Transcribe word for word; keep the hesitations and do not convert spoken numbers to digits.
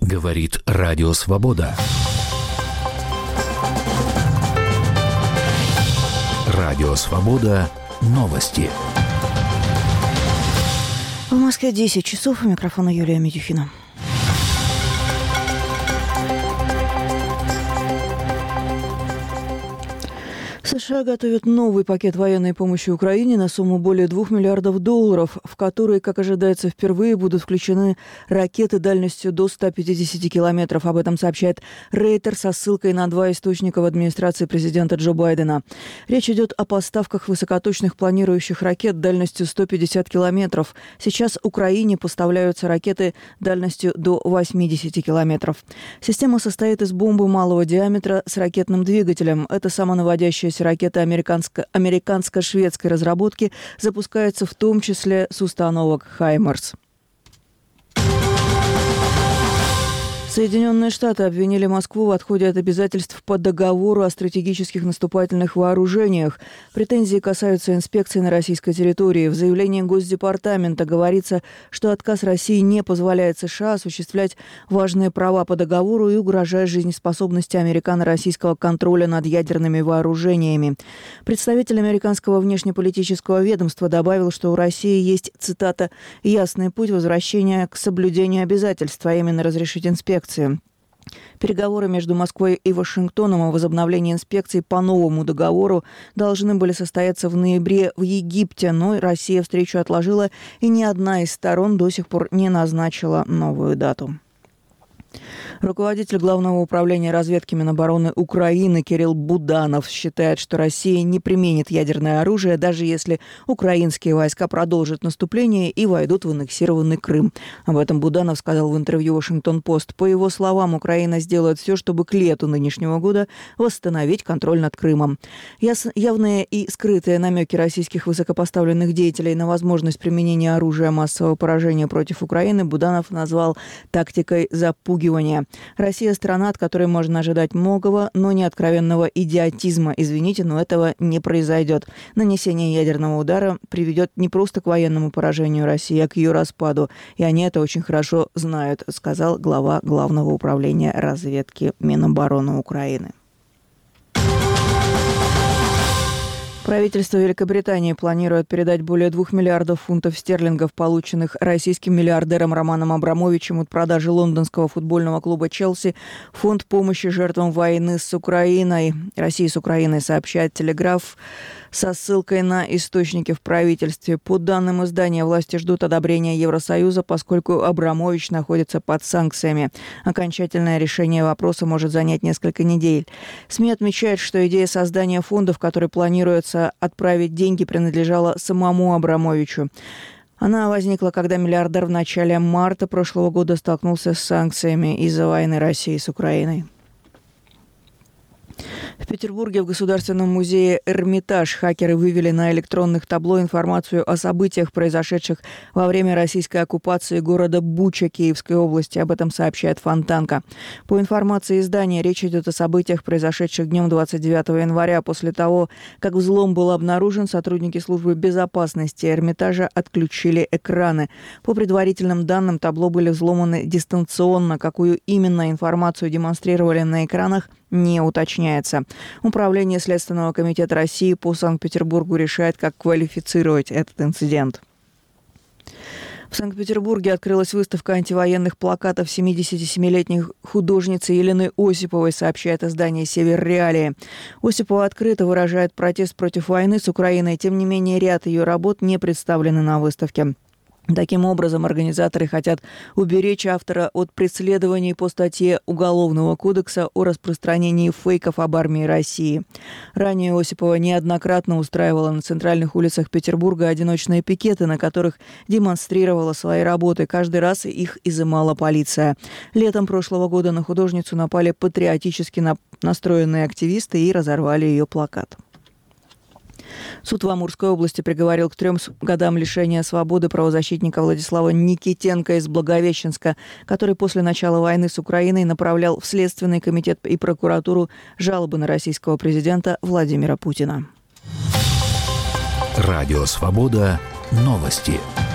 Говорит Радио Свобода. Радио Свобода. Новости. В Москве десять часов. У микрофона Юлия Медюхина. США готовят новый пакет военной помощи Украине на сумму более двух миллиардов долларов, в который, как ожидается, впервые будут включены ракеты дальностью до ста пятидесяти километров. Об этом сообщает Рейтер со ссылкой на два источника в администрации президента Джо Байдена. Речь идет о поставках высокоточных планирующих ракет дальностью сто пятьдесят километров. Сейчас Украине поставляются ракеты дальностью до восьмидесяти километров. Система состоит из бомбы малого диаметра с ракетным двигателем. Это самонаводящаяся ракета американско- американско-шведской разработки, запускается в том числе с установок «Хаймарс». Соединенные Штаты обвинили Москву в отходе от обязательств по договору о стратегических наступательных вооружениях. Претензии касаются инспекций на российской территории. В заявлении Госдепартамента говорится, что отказ России не позволяет США осуществлять важные права по договору и угрожает жизнеспособности американо-российского контроля над ядерными вооружениями. Представитель американского внешнеполитического ведомства добавил, что у России есть, цитата, «ясный путь возвращения к соблюдению обязательств, а именно разрешить инспекции». Переговоры между Москвой и Вашингтоном о возобновлении инспекций по новому договору должны были состояться в ноябре в Египте, но Россия встречу отложила, и ни одна из сторон до сих пор не назначила новую дату. Руководитель Главного управления разведки Минобороны Украины Кирилл Буданов считает, что Россия не применит ядерное оружие, даже если украинские войска продолжат наступление и войдут в аннексированный Крым. Об этом Буданов сказал в интервью «Вашингтон-Пост». По его словам, Украина сделает все, чтобы к лету нынешнего года восстановить контроль над Крымом. Явные и скрытые намеки российских высокопоставленных деятелей на возможность применения оружия массового поражения против Украины Буданов назвал тактикой запугивания. Россия – страна, от которой можно ожидать многого, но не откровенного идиотизма. Извините, но этого не произойдет. Нанесение ядерного удара приведет не просто к военному поражению России, а к ее распаду. И они это очень хорошо знают, сказал глава Главного управления разведки Минобороны Украины. Правительство Великобритании планирует передать более двух миллиардов фунтов стерлингов, полученных российским миллиардером Романом Абрамовичем от продажи лондонского футбольного клуба «Челси», в фонд помощи жертвам войны с Украиной. России с Украиной, сообщает «Телеграф» со ссылкой на источники в правительстве. По данным издания, власти ждут одобрения Евросоюза, поскольку Абрамович находится под санкциями. Окончательное решение вопроса может занять несколько недель. СМИ отмечают, что идея создания фонда, в который планируется отправить деньги, принадлежала самому Абрамовичу. Она возникла, когда миллиардер в начале марта прошлого года столкнулся с санкциями из-за войны России с Украиной. В Петербурге в Государственном музее «Эрмитаж» хакеры вывели на электронных табло информацию о событиях, произошедших во время российской оккупации города Буча Киевской области. Об этом сообщает Фонтанка. По информации издания, речь идет о событиях, произошедших днем двадцать девятого января. После того, как взлом был обнаружен, сотрудники службы безопасности Эрмитажа отключили экраны. По предварительным данным, табло были взломаны дистанционно. Какую именно информацию демонстрировали на экранах, не уточняется. Управление Следственного комитета России по Санкт-Петербургу решает, как квалифицировать этот инцидент. В Санкт-Петербурге открылась выставка антивоенных плакатов семидесятисемилетней художницы Елены Осиповой, сообщает издание «Север Реалии». Осипова открыто выражает протест против войны с Украиной, тем не менее ряд ее работ не представлены на выставке. Таким образом, организаторы хотят уберечь автора от преследований по статье Уголовного кодекса о распространении фейков об армии России. Ранее Осипова неоднократно устраивала на центральных улицах Петербурга одиночные пикеты, на которых демонстрировала свои работы. Каждый раз их изымала полиция. Летом прошлого года на художницу напали патриотически настроенные активисты и разорвали ее плакат. Суд в Амурской области приговорил к трем годам лишения свободы правозащитника Владислава Никитенко из Благовещенска, который после начала войны с Украиной направлял в Следственный комитет и прокуратуру жалобы на российского президента Владимира Путина. Радио «Свобода». Новости.